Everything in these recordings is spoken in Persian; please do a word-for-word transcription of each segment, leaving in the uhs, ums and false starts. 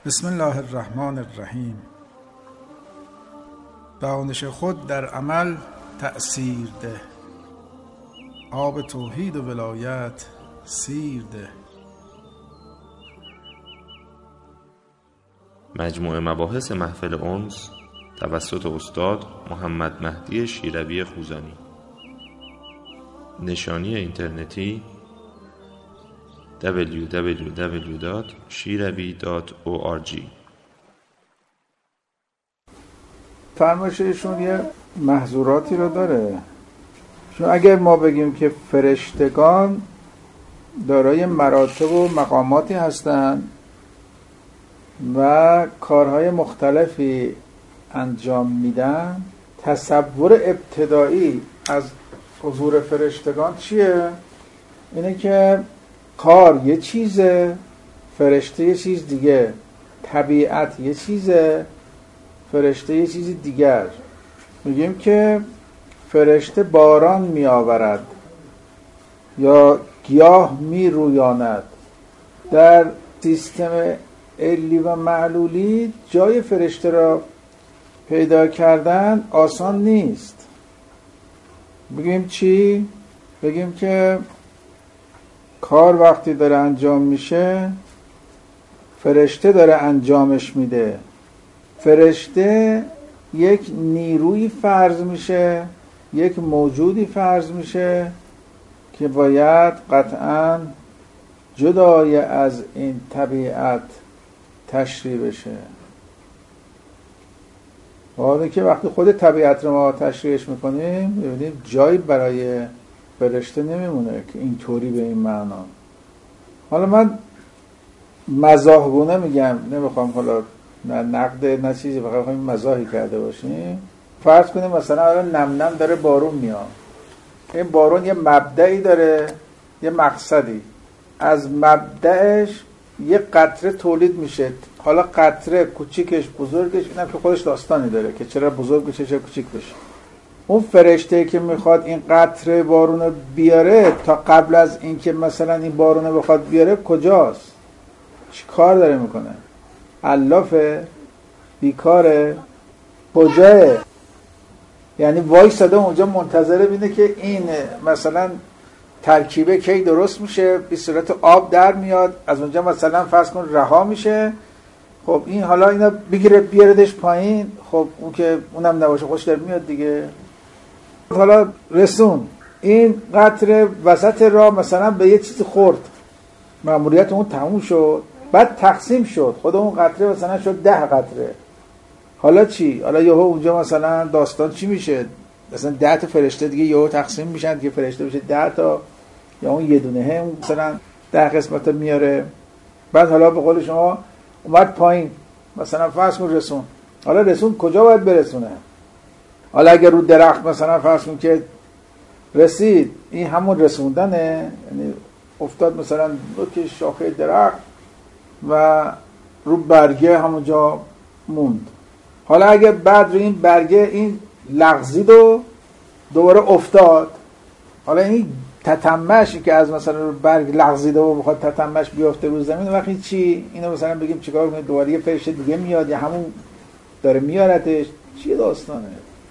بسم الله الرحمن الرحیم. دانش خود در عمل تأثیر ده، آب توحید و ولایت سیر ده. مجموعه مباحث محفل انس توسط استاد محمد مهدی شیروی خوزانی. نشانی اینترنتی دبلیو دبلیو دبلیو دات شیروی دات او آر جی. فرمایششون یه محظوراتی رو داره. چون اگر ما بگیم که فرشتگان دارای مراتب و مقاماتی هستند و کارهای مختلفی انجام میدن، تصور ابتدایی از حضور فرشتگان چیه؟ اینه که کار یه چیزه، فرشته یه چیز دیگه، طبیعت یه چیزه، فرشته یه چیز دیگر. میگیم که فرشته باران می آورد یا گیاه می رویاند. در سیستم علی و معلولی جای فرشته را پیدا کردن آسان نیست. بگیم چی؟ بگیم که کار وقتی داره انجام میشه فرشته داره انجامش میده. فرشته یک نیروی فرض میشه، یک موجودی فرض میشه که باید قطعاً جدای از این طبیعت تشریح بشه. حالا که وقتی خود طبیعت رو ما تشریحش میکنیم ببینیم جایی برای فرشته نمیمونه که اینطوری به این معنا. حالا من مزاحگونه میگم، نمیخوام حالا نه نقد نه چیزی، فقط بخوایم مزاحی کرده باشیم. فرض کنیم مثلا الان نم نم داره بارون میاد. این بارون یه مبدعی داره، یه مقصدی. از مبدعش یه قطره تولید میشه. حالا قطره کوچیکش بزرگش اینم که خودش داستانی داره که چرا بزرگ بشه چرا کوچیک بشه. اون فرشته که میخواد این قطره بارون رو بیاره تا قبل از اینکه مثلا این بارون رو بخواد بیاره کجاست؟ چی کار داره میکنه؟ علافه؟ بیکاره؟ کجاه؟ یعنی وایساده اونجا منتظره بینه که این مثلا ترکیبه کی درست میشه، به صورت آب در میاد، از اونجا مثلا فرض کن رها میشه. خب این حالا اینا بگیره بیاردش پایین، خب اون که اونم نباشه خوش در میاد دیگه. حالا رسون این قطره وسط راه مثلا به یه چیز خورد، مأموریت اون تموم شد، بعد تقسیم شد، خود اون قطره مثلا شد ده قطره. حالا چی؟ حالا یهو اونجا مثلا داستان چی میشه؟ مثلا ده تا فرشته دیگه یهو تقسیم میشن که فرشته بشه ده تا، یا اون یه دونه هم مثلا ده قسمت میاره. بعد حالا به قول شما اومد پایین، مثلا فرض کن رسون. حالا رسون کجا باید برسونه؟ حالا اگر رو درخت مثلا فرض کن که رسید، این همون رسوندنه، یعنی افتاد مثلا نوک شاخه درخت و رو برگه همونجا موند. حالا اگر بعد رو این برگه این لغزید و دوباره افتاد، حالا این تتمه‌شی که از مثلا رو برگ لغزیده و بخواد تتمه‌ش بیافته رو زمین، وقتی چی؟ اینو مثلا بگیم چیکار کنه؟ دوباره یه فرشته دیگه میاد یا همون داره میارتش؟ چی داستانه؟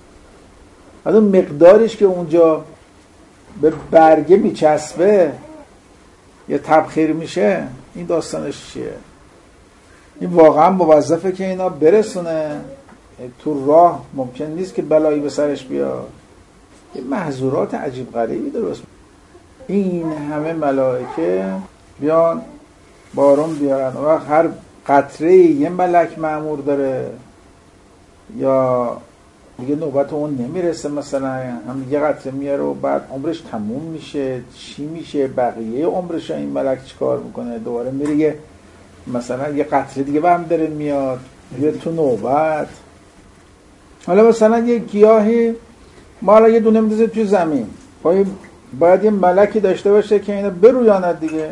از اون مقدارش که اونجا به برگه میچسبه یا تبخیر میشه، این داستانش چیه؟ این واقعا موظفه که اینا برسونه. تو راه ممکن نیست که بلایی به سرش بیاد. یه محظورات عجیب غریبی درست. این همه ملائکه بیان بارون بیارن و هر قطره یه ملک مأمور داره، یا دیگه نوبت اون نمیرسه مثلا هم یه قطره میاره و بعد عمرش تموم میشه. چی میشه؟ بقیه عمرش این ملک چیکار میکنه؟ دوباره میره یه مثلا یه قطره دیگه برم داره میاد یه تو نوبت. حالا مثلا یه گیاهی ما حالا یه دونه میدازه توی زمین، باید یه ملکی داشته باشه که اینو برویاند دیگه.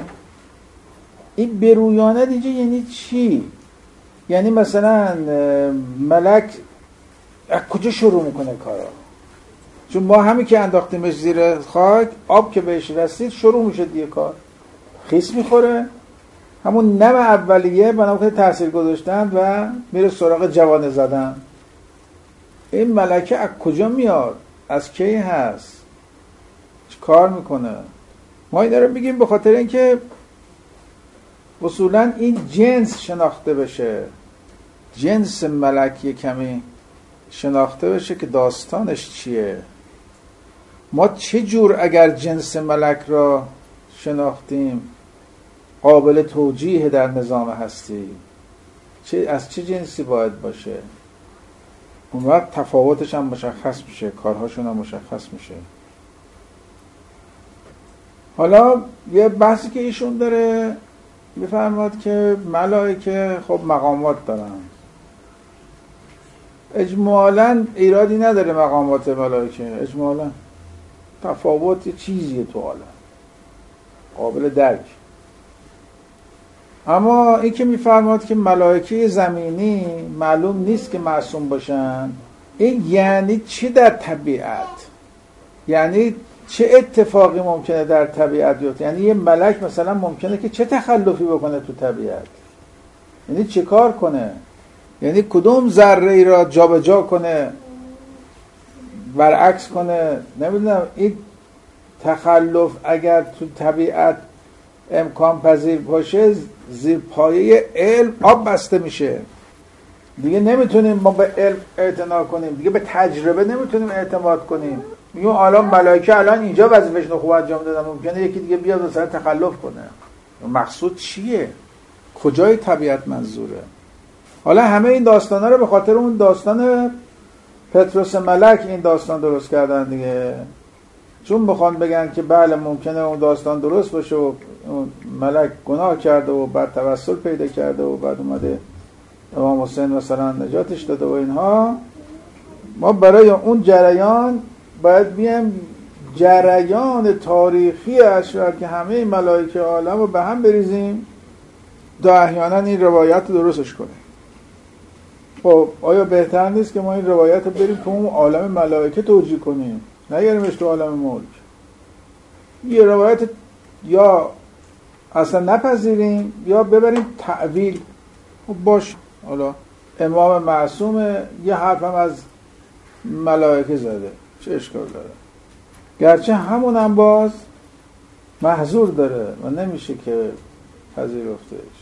این برویاند اینجا یعنی چی؟ یعنی مثلا ملک از کجا شروع میکنه کارا؟ چون ما همین که انداختیمش زیر خاک، آب که بهش رسید شروع میشه دیگه کار. خیس میخوره، همون نم اولیه بنابراین تاثیر گذاشتن و میره سراغ جوانه زدن. این ملکه از کجا میاد؟ از کی هست؟ چه کار میکنه؟ ما این رو میگیم به خاطر اینکه اصولا این جنس شناخته بشه، جنس ملک کمی شناخته بشه که داستانش چیه. ما چه جور اگر جنس ملک را شناختیم قابل توجیه در نظام هستی، چه از چه جنسی باید باشه؟ اون وقت تفاوتش هم مشخص میشه، کارهاشون هم مشخص میشه. حالا یه بحثی که ایشون داره بفرماد که ملائکه خب مقامات دارن. اجمالاً ایرادی نداره مقامات ملائکه، اجمالاً تفاوت چیزیه تو عالم قابل درک. اما این که میفرماد که ملائکه زمینی معلوم نیست که معصوم باشن، این یعنی چی در طبیعت؟ یعنی چه اتفاقی ممکنه در طبیعت بیفته؟ یعنی یه ملک مثلا ممکنه که چه تخلفی بکنه تو طبیعت؟ یعنی چه کار کنه؟ یعنی کدوم ذره ای را جابجا کنه، برعکس کنه؟ نمیدونم. این تخلف اگر تو طبیعت امکان پذیر باشه زیر پایه علم آب بسته میشه. دیگه نمیتونیم ما به علم اعتنا کنیم، دیگه به تجربه نمیتونیم اعتماد کنیم. میگم الان ملائکه الان اینجا وظیفه‌شون رو خوب انجام دادن، ممکنه یکی دیگه بیاد مثلا تخلف کنه. مقصود چیه؟ کجای طبیعت منظوره؟ حالا همه این داستانا رو به خاطر اون داستان پتروس ملک این داستان درست کردن دیگه. چون بخوان بگن که بله ممکنه اون داستان درست باشه و ملک گناه کرده و بعد توسل پیدا کرده و بعد اومده امام حسین مثلا نجاتش داده و اینها، ما برای اون جریان باید بیم جریان تاریخی اشرار که همه ملائکه عالم رو به هم بریزیم تا احیانا این روایت رو درستش کنیم. خب آیا بهتر نیست که ما این روایت رو بریم که اون عالم ملائکه توجیه کنیم، نگریمش تو عالم ملک؟ یه روایت یا اصلا نپذیریم یا ببریم تعویل. خب باش، حالا امام معصوم یه حرف هم از ملائکه زده، چه اشکال داره؟ گرچه همون هم باز محظور داره و نمیشه که پذیرفتش.